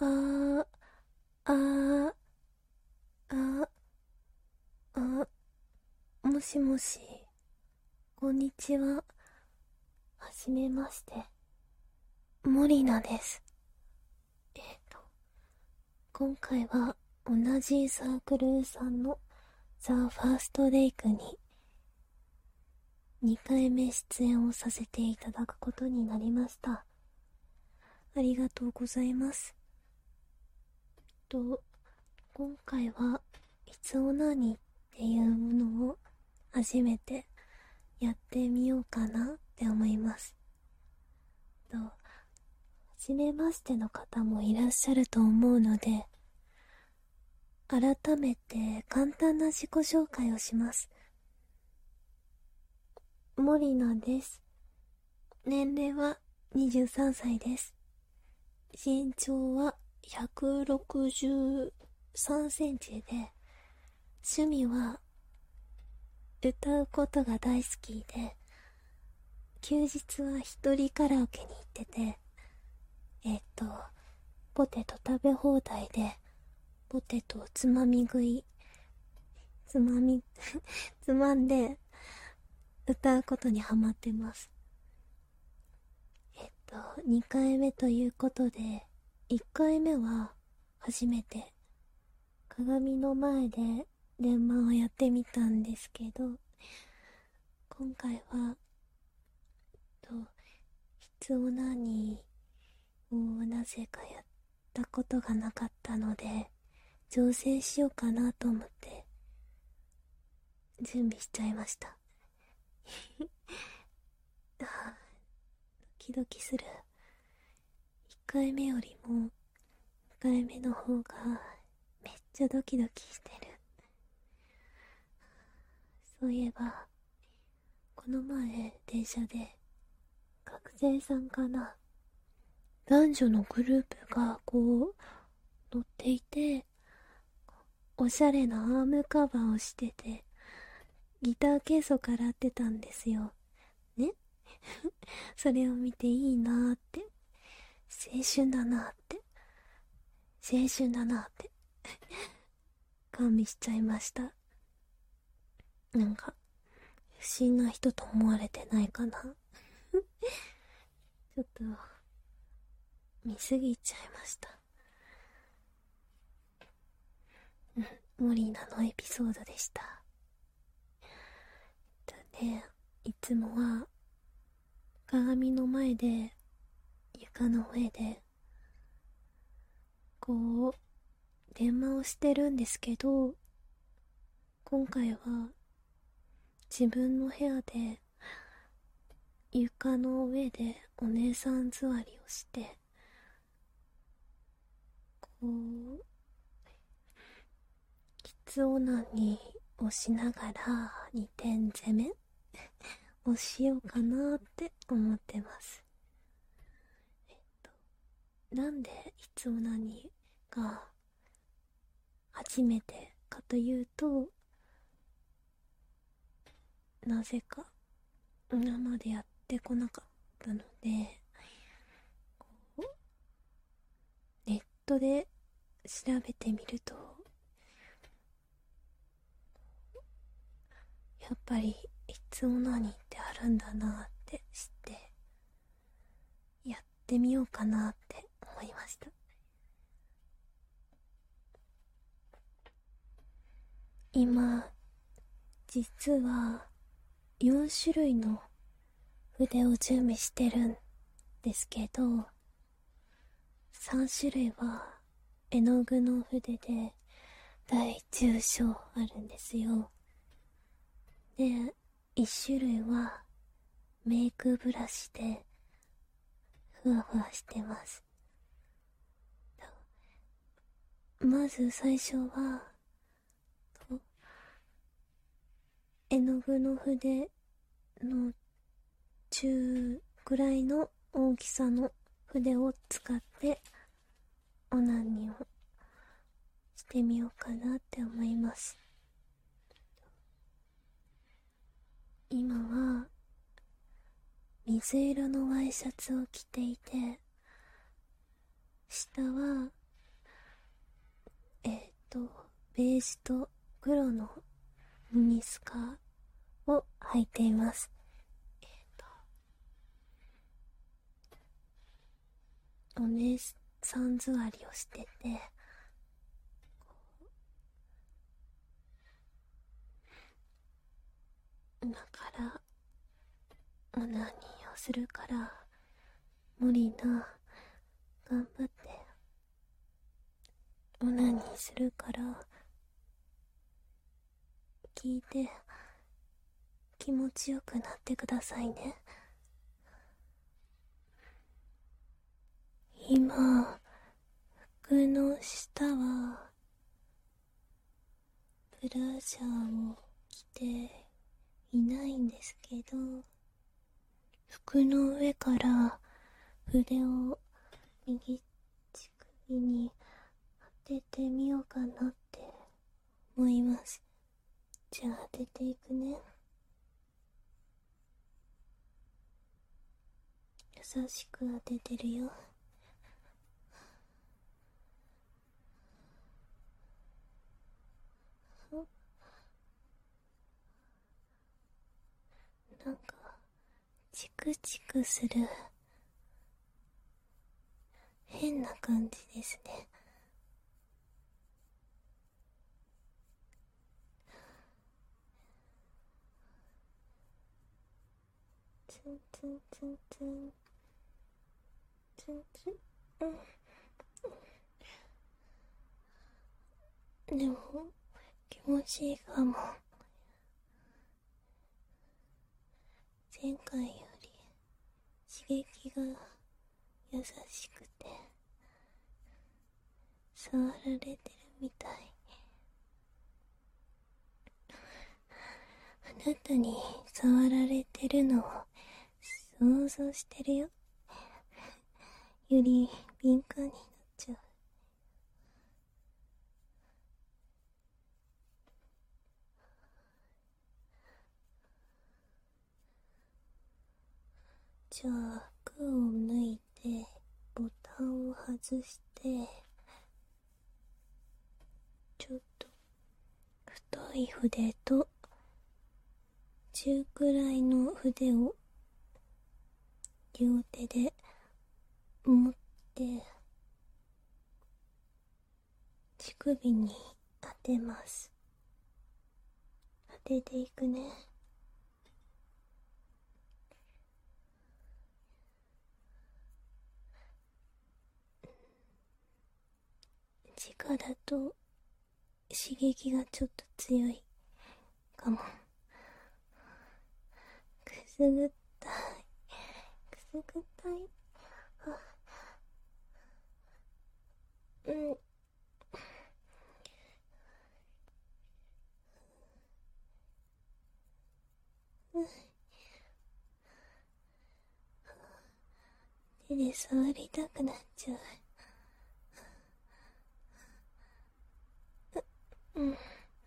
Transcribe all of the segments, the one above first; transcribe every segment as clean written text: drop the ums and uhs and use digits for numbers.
あ、あ、あ、あ、もしもし、こんにちは。はじめまして。モリナです。えっと、今回は同じサークルさんのザ・ファーストレイクに2回目出演をさせていただくことになりました。ありがとうございます。今回はいつオナニーっていうものを初めてやってみようかなって思います。はじめましての方もいらっしゃると思うので、改めて簡単な自己紹介をします。モリナです。年齢は23歳です。身長は163センチで、趣味は歌うことが大好きで、休日は一人カラオケに行ってて、ポテト食べ放題で、ポテトをつまみ食い、つまんで歌うことにハマってます。2回目ということで、1回目は初めて鏡の前で電話をやってみたんですけど、今回は、室オナニーをなぜかやったことがなかったので、挑戦しようかなと思って準備しちゃいました。ドキドキする。1回目よりも2回目の方がめっちゃドキドキしてる。そういえばこの前電車で学生さんかな、男女のグループが乗っていて、おしゃれなアームカバーをしてて、ギターケースをからってたんですよね。それを見ていいなーって、青春だなーって、青春だなーって感美しちゃいました。なんか不審な人と思われてないかな。ちょっと見すぎちゃいました。モリーナのエピソードでした。いつもは鏡の前で床の上で電話をしてるんですけど、今回は自分の部屋で床の上でお姉さん座りをして、キツオナニーをしながら二点攻めをしようかなって思ってます。なんでいつオナニーが初めてかというと、なぜか今までやってこなかったので、ネットで調べてみると、やっぱりいつオナニーってあるんだなって知って、やってみようかなって思いました。今実は4種類の筆を準備してるんですけど、3種類は絵の具の筆で大中小あるんですよ。で、1種類はメイクブラシでふわふわしてます。まず最初は絵の具の筆の中ぐらいの大きさの筆を使ってオナニーをしてみようかなって思います。今は水色のワイシャツを着ていて、下はベージュと黒のミニスカを履いています。お姉さん座りをしてて、今からオナニーをするから無理な、頑張ってオナニーするから聞いて気持ちよくなってくださいね。今服の下はブラジャーを着ていないんですけど、服の上から筆を右乳首に当ててみようかなって思います。じゃあ当てていくね。優しく当ててるよ。なんかチクチクする変な感じですね。ツンツンツンツンツンツン、でも気持ちいいかも。前回より刺激が優しくて触られてるみたい。あなたに触られてるのを想像してるよ。より敏感になっちゃう。じゃあ服を脱いでボタンを外して、ちょっと太い筆と中くらいの筆を両手で持って乳首に当てます。当てていくね。直だと刺激がちょっと強いかも。くすぐったい、くすぐったい。うん。手で触りたくなっちゃう。うん。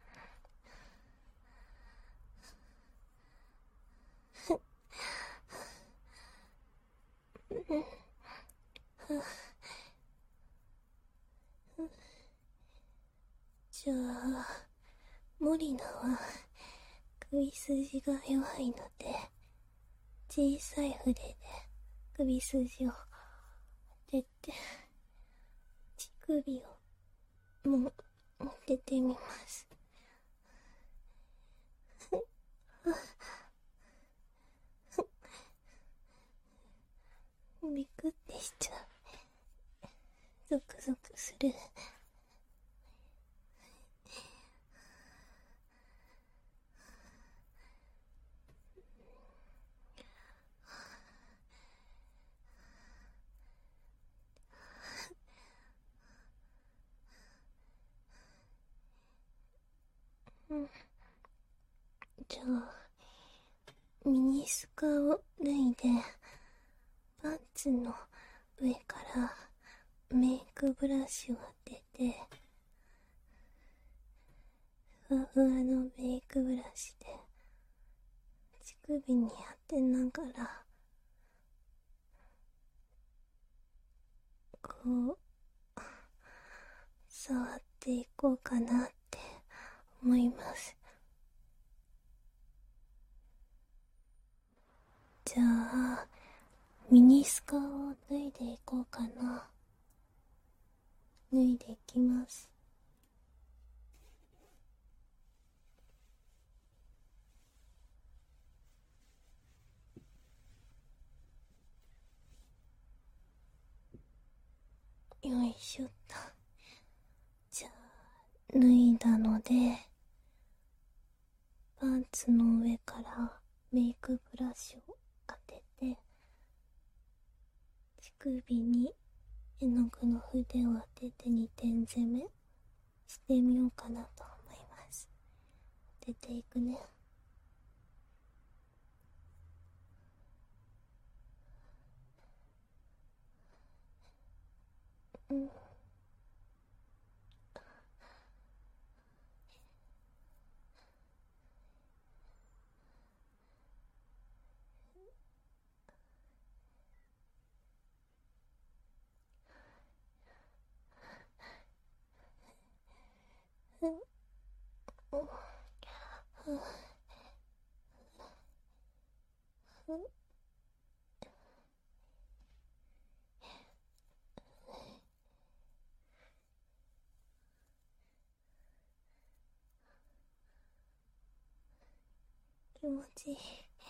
じゃあモリナは首筋が弱いので、小さい筆で首筋を当てて乳首をも当ててみます。ビクってしちゃう。ゾクゾクする。うん。じゃあミニスカを脱いでパンツの上からメイクブラシを当てて、ふわふわのメイクブラシで乳首に当てながらこう触ってていこうかなって思います。じゃあミニスカを脱いでいこうかな。脱いでいきます。よいしょっと。じゃあ脱いだので、パンツの上からメイクブラシを当てて、乳首に絵の具の筆を当てて2点攻めしてみようかなと思います。当てていくね。うん。気持ちいい。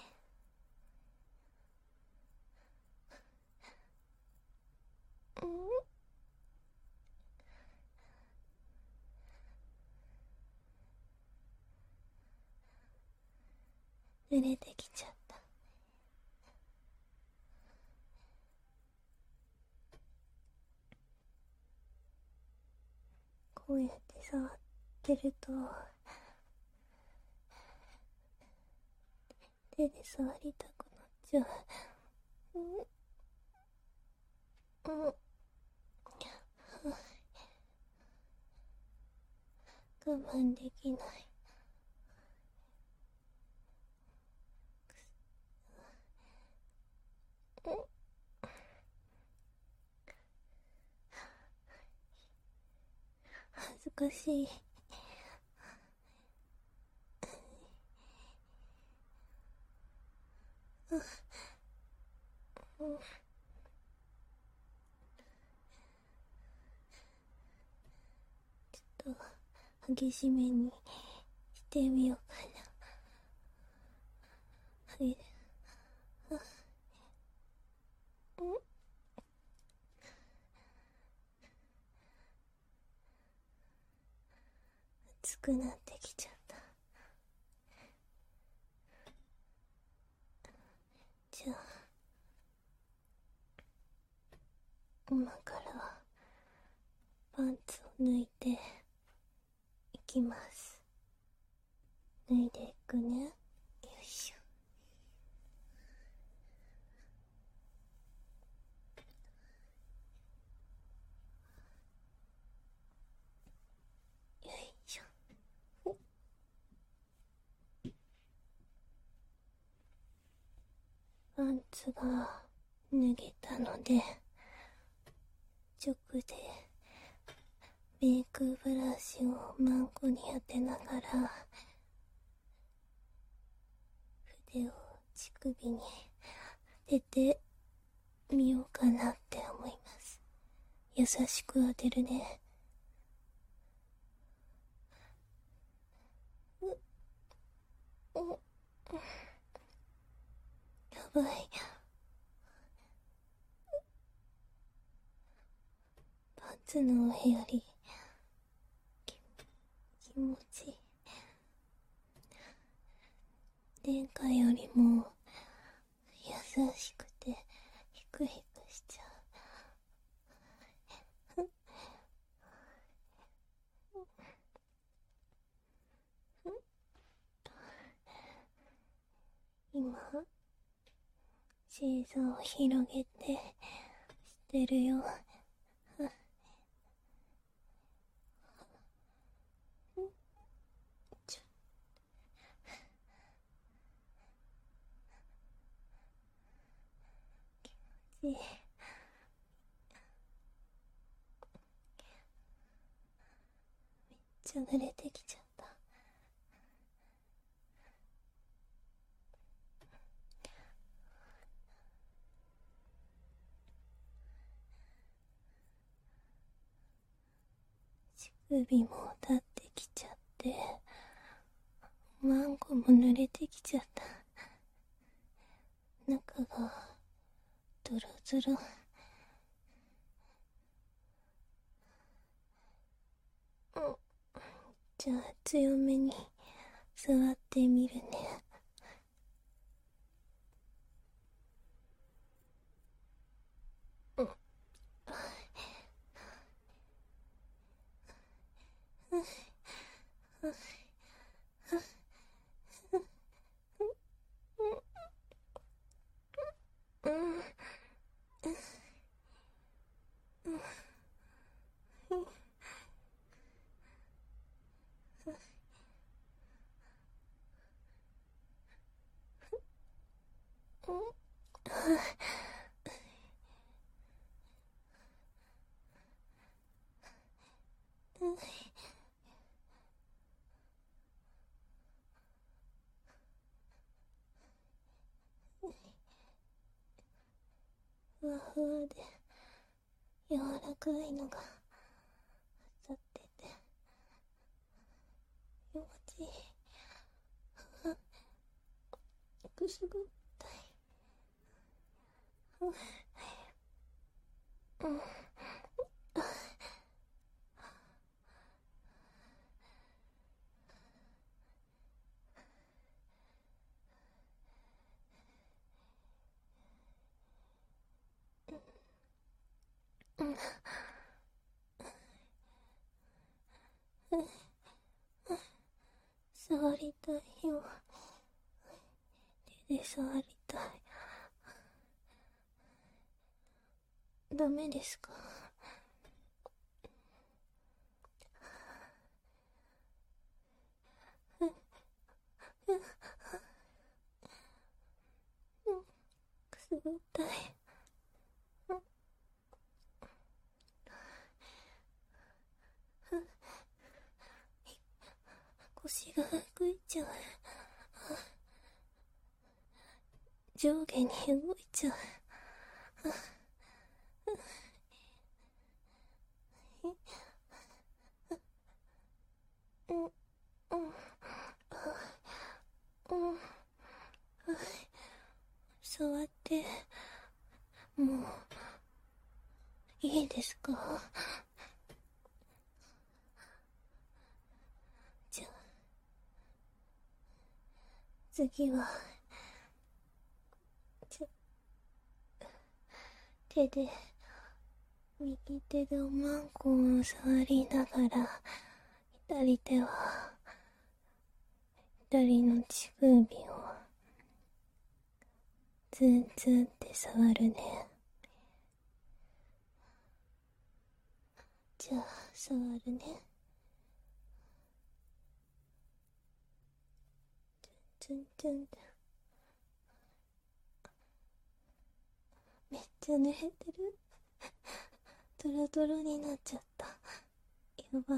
濡れてきちゃった。こうやって触ってると手で触りたくなっちゃう。我慢できない。恥ずかしい。ちょっと激しめにしてみようかな。はい。熱くなってきちゃった。じゃあ今からパンツを脱いでいきます。脱いでいくね。よいしょ。よいしょ。パンツが脱げたので、直でメイクブラシをマンコに当てながら筆を乳首に当ててみようかなって思います。優しく当てるね。やばい。パンツの上より気持ちいい。前回よりも優しくてヒクヒクしちゃう。今シーザーを広げてしてるよ。気持ちいい。 ちゃ濡れてきちゃった。乳首も立ってきちゃって、マンコも濡れてきちゃった。中がドロドロ。じゃあ強めに触ってみるね。ふわふわで柔らかいのが当たってて気持ちいい。くすぐったい。触りたいよ。手で触りたい。ダメですか？くすぐったい。腰が動いちゃう。上下に動いちゃう。触ってもういいですか？じゃあ次は手で右手でおまんこを触りながら、左手は左の乳首をツンツンって触るね。じゃあ触るね。ツンツンって。めっちゃ濡れてる。ドロドロになっちゃった。やばい。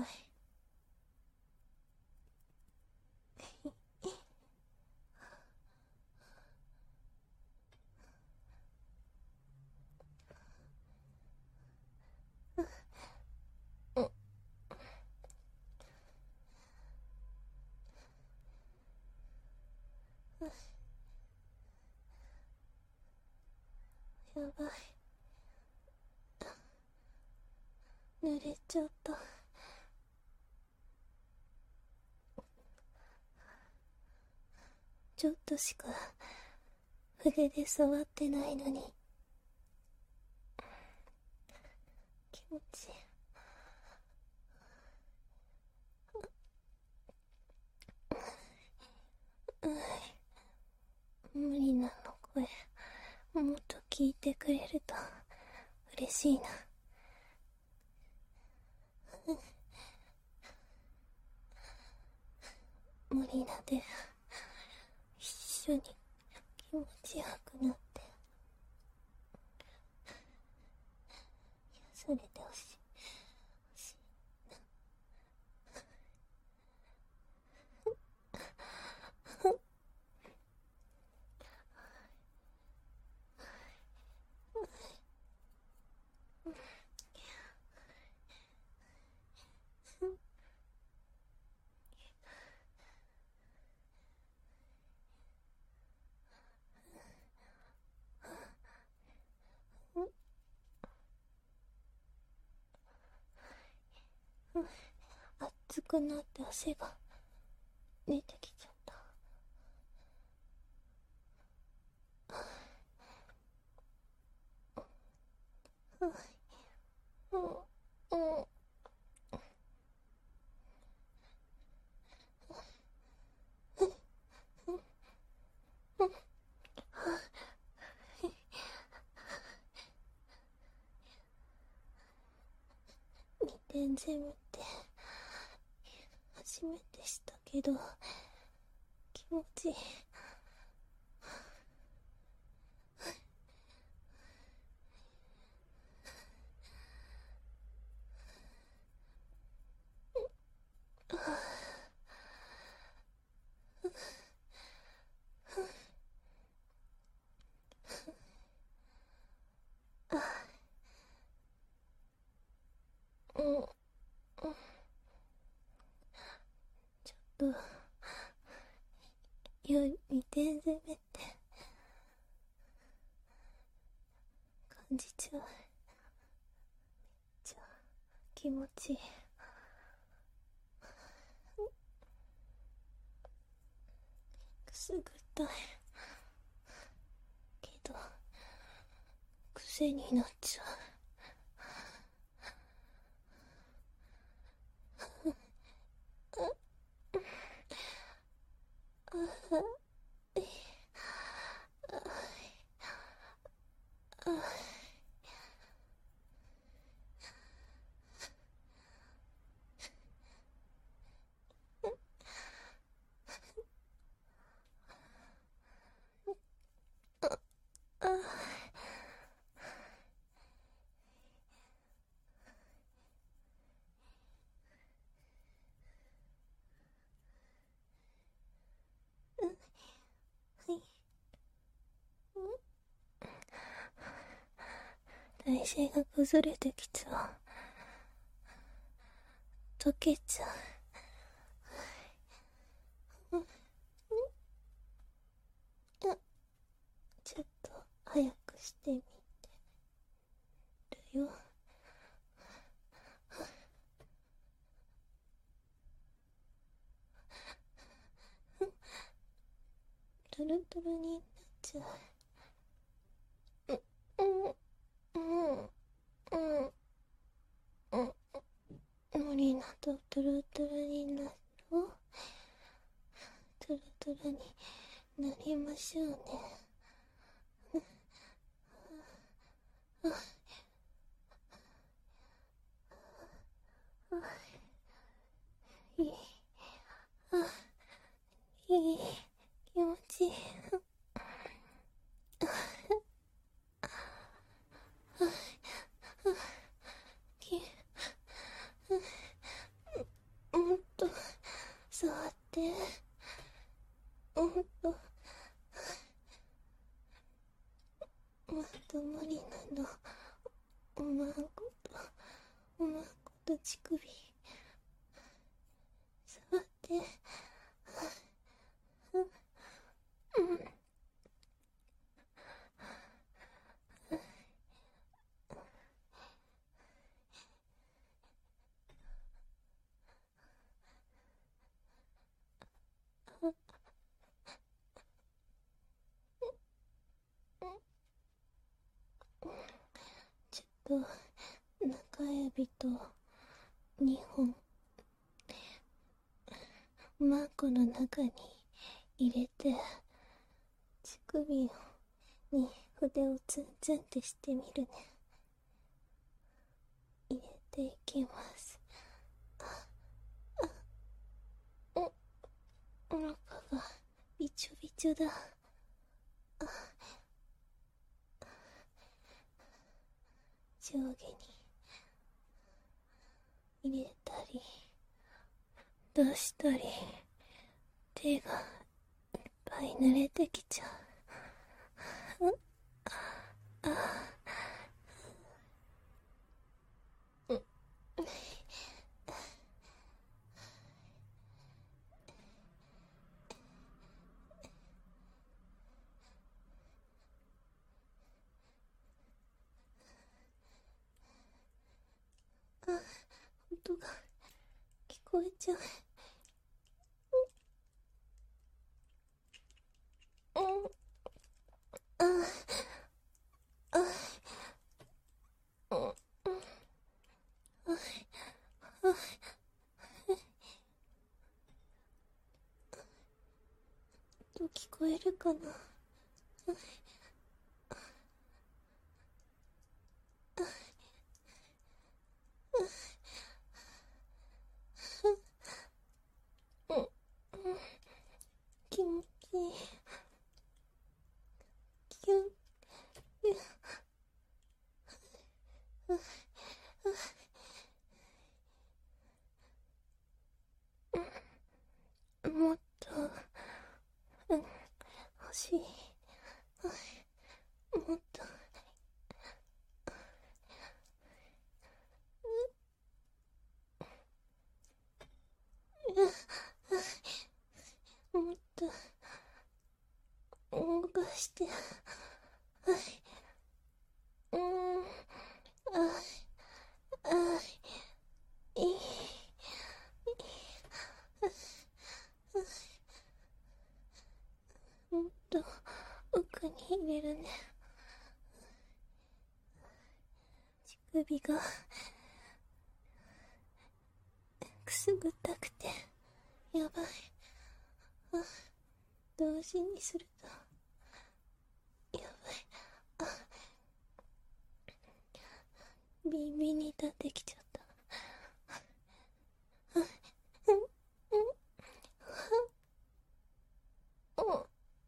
やばい。濡れちゃった。ちょっとしか筆で触ってないのに気持ちいい。無理なの声もっと聞いてくれると嬉しいな。無理なで一緒に気持ちよくなって癒されてほしい。 熱くなって汗が出てきちゃった。うんうん。2点ゼムって初めてしたけど気持ちいい。うん、ちょっと2点攻めって感じちゃう。めっちゃ気持ちいい。くすぐったいけど癖になっちゃう。体勢が崩れてきちゃう。溶けちゃう。ちょっと早くしてみてるよ。トゥルトゥルになっちゃう。無理なとトゥルトゥルになるよ。トゥルトゥルになりましょうね。いい、いい、気持ちいい。もっと触って。もっと無理なの。おまんこと乳首触って。ちょっと中指と2本マークの中に入れて乳首に筆をツンツンってしてみるね。入れていきます。お腹がびちょびちょだ。上下に入れたり出したり、手がいっぱい濡れてきちゃう。音がこえちゃう。うん、あ、あ、うん、うん、あ、あ、と聞こえるかな。うん、うん、気持ちいい。キュン、もっと、うん、欲しい。もっと、もっと、動かして。うん、あ、あ、いい。もっと、奥に入れるね。乳首が、くすぐったくて、やばい。あ、同時にすると、やばい。あ、ビンビンに立ってきちゃった。うん、うん、うん、うん、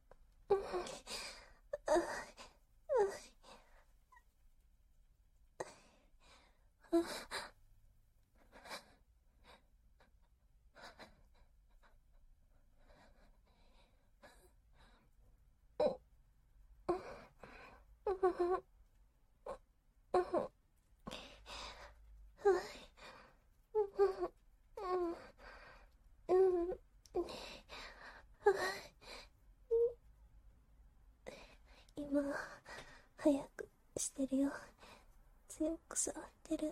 今、早くしてるよ。強く触ってる。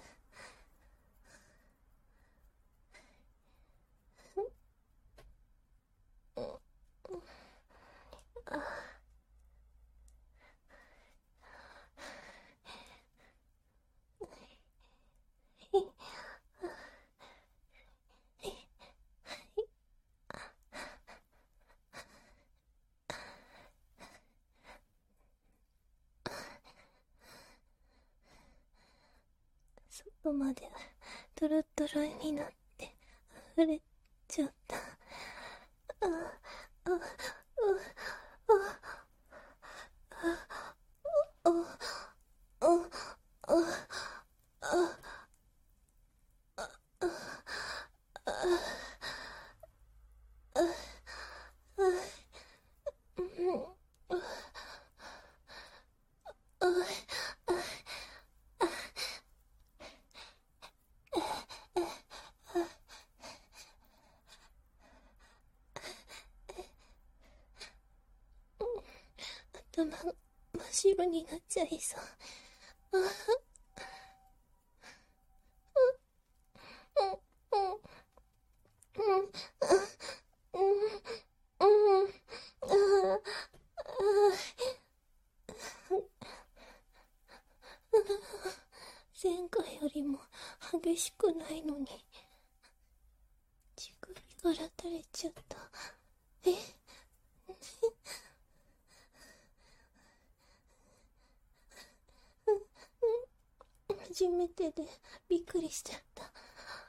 外までトロトロになって溢れちゃった。あ、あ、あ、あ、あ、あ、頭が真っ白になっちゃいそう。前回よりも激しくないのに、乳首から垂れちゃった。え、初めてでびっくりしちゃった。あ、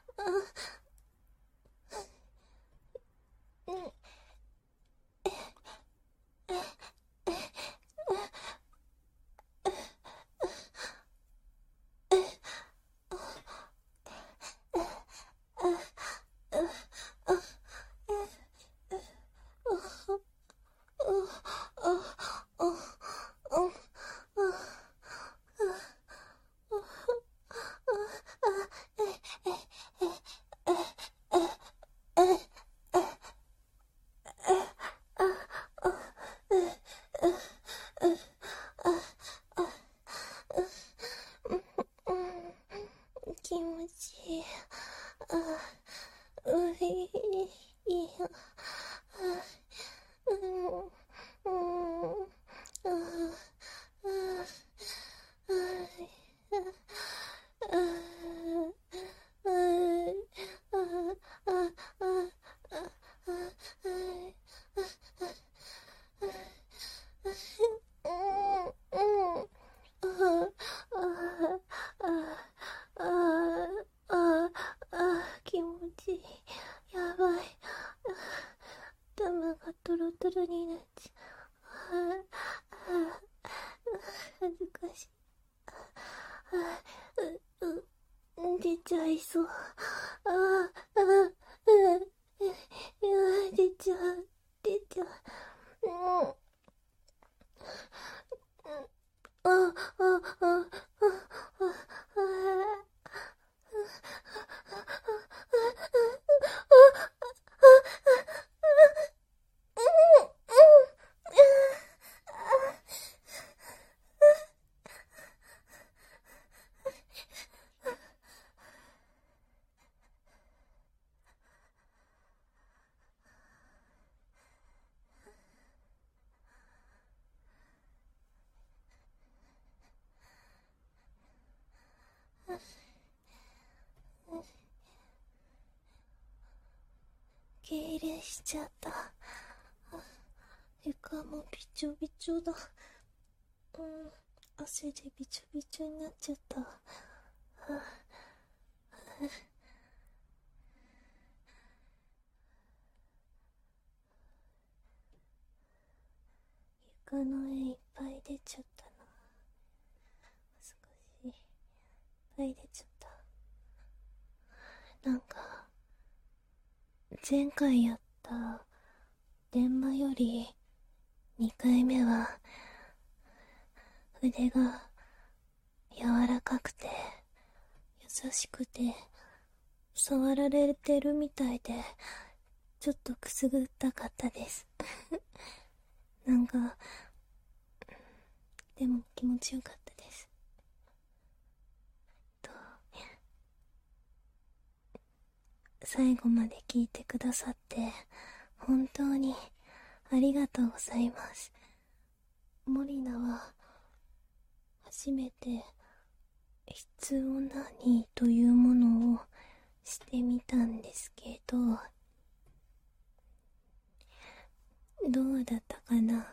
うん、気持ちいい。あ、うん、 ちゃいそう。うん出ちゃう。出ちゃう。あ、あ、あ、あ、痙攣しちゃった。床もびちょびちょだ。汗でびちょびちょになっちゃった。床の絵いっぱい出ちゃったな。少しいっぱい出ちゃった。なんか前回やった電話より2回目は筆が柔らかくて優しくて触られてるみたいでちょっとくすぐったかったですなんかでも気持ちよかったです。最後まで聞いてくださって本当にありがとうございます。モリナは初めて室オナニーというものをしてみたんですけど、どうだったかな。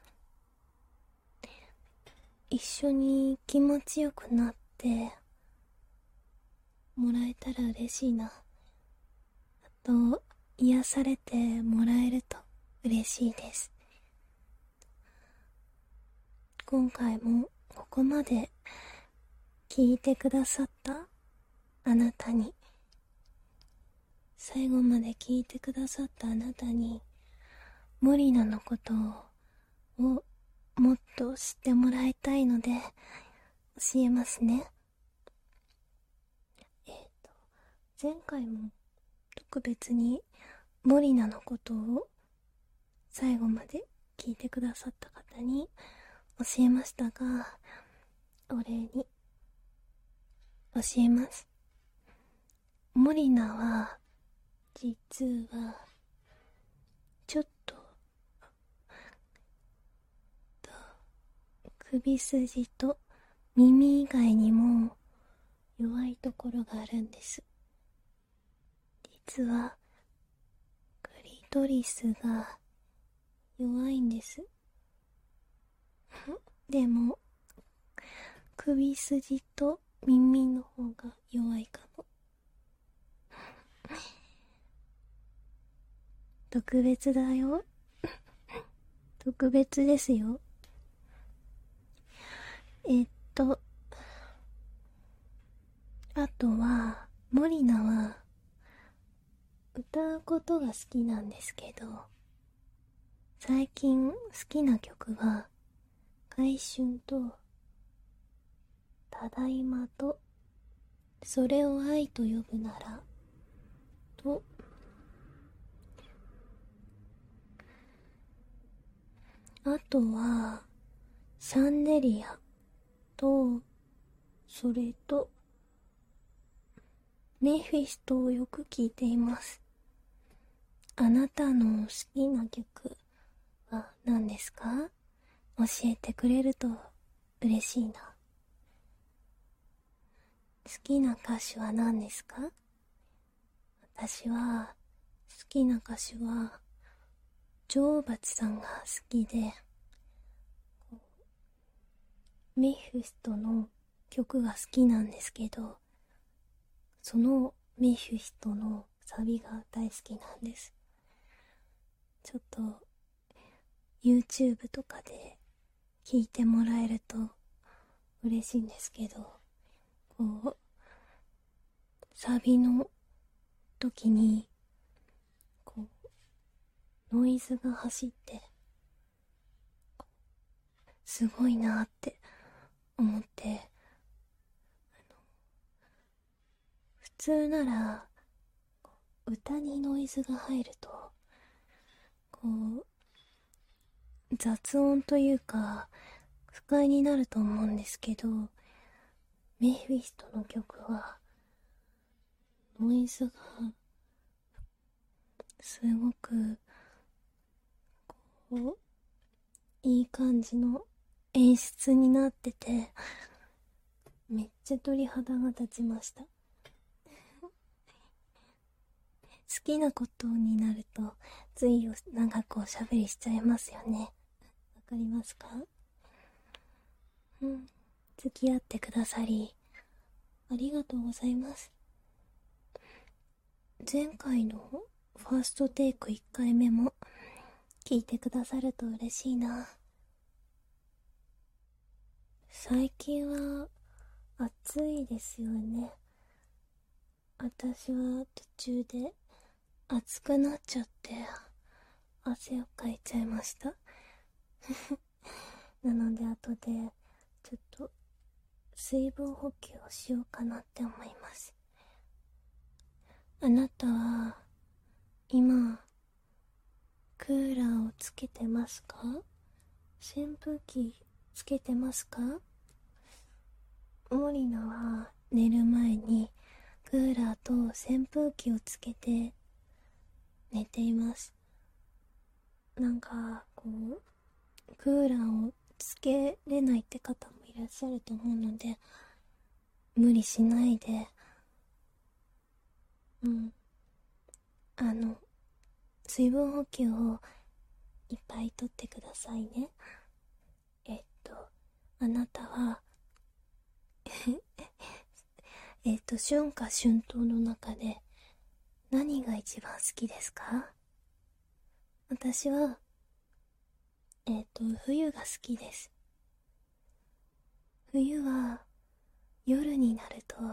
一緒に気持ちよくなってもらえたら嬉しいな。あと癒されてもらえると嬉しいです。今回もここまで聞いてくださったあなたに、最後まで聞いてくださったあなたに、モリナのことをもっと知ってもらいたいので教えますね。前回も特別にモリナのことを最後まで聞いてくださった方に教えましたが、お礼に教えます。モリナは実はちょっと首筋と耳以外にも弱いところがあるんです。実はクリトリスが弱いんですでも首筋と耳の方が弱いかも。特別だよ特別ですよ。あとはモリナは歌うことが好きなんですけど、最近好きな曲は回春とただいまとそれを愛と呼ぶならと、あとはシャンデリアと、それとメフィストをよく聴いています。あなたの好きな曲は何ですか？教えてくれると嬉しいな。好きな歌手は何ですか？私は好きな歌手は女王蜂さんが好きで、メフィストの曲が好きなんですけど、そのメフィストのサビが大好きなんです。ちょっと YouTube とかで聴いてもらえると嬉しいんですけど、 サビの時にこうノイズが走ってすごいなって思って、普通なら歌にノイズが入るとこう雑音というか不快になると思うんですけど、メフィストの曲はノイズがすごくこういい感じの演出になってて、めっちゃ鳥肌が立ちました。好きなことになるとつい長くおしゃべりしちゃいますよね。わかりますか？付き合ってくださりありがとうございます。前回のファーストテイク1回目も聞いてくださると嬉しいな。最近は暑いですよね。私は途中で暑くなっちゃって汗をかいちゃいましたなので後でちょっと水分補給をしようかなって思います。あなたは今クーラーをつけてますか？扇風機つけてますか？モリナは寝る前にクーラーと扇風機をつけて寝ています。なんかこうクーラーをつけれないって方もいらっしゃると思うので、無理しないで水分補給をいっぱいとってくださいね。あなたは春夏春冬の中で何が一番好きですか？私は冬が好きです。冬は夜になると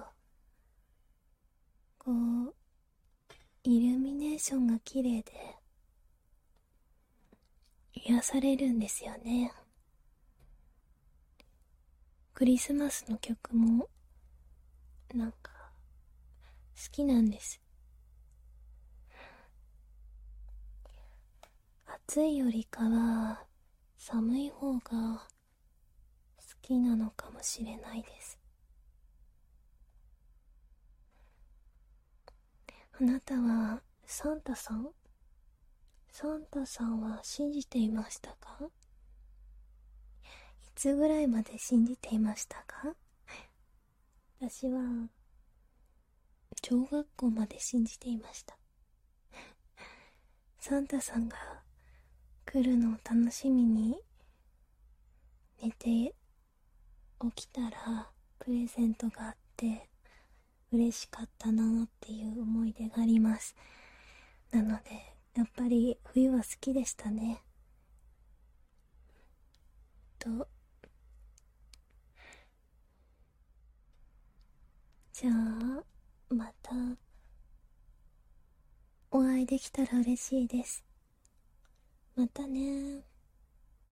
こうイルミネーションが綺麗で癒されるんですよね。クリスマスの曲もなんか好きなんです。暑いよりかは寒い方が好きなのかもしれないです。あなたはサンタさんは信じていましたか？いつぐらいまで信じていましたか？私は小学校まで信じていましたサンタさんが来るのを楽しみに寝て起きたらプレゼントがあって嬉しかったなっていう思い出があります。なのでやっぱり冬は好きでしたね。じゃあまたお会いできたら嬉しいです。またね。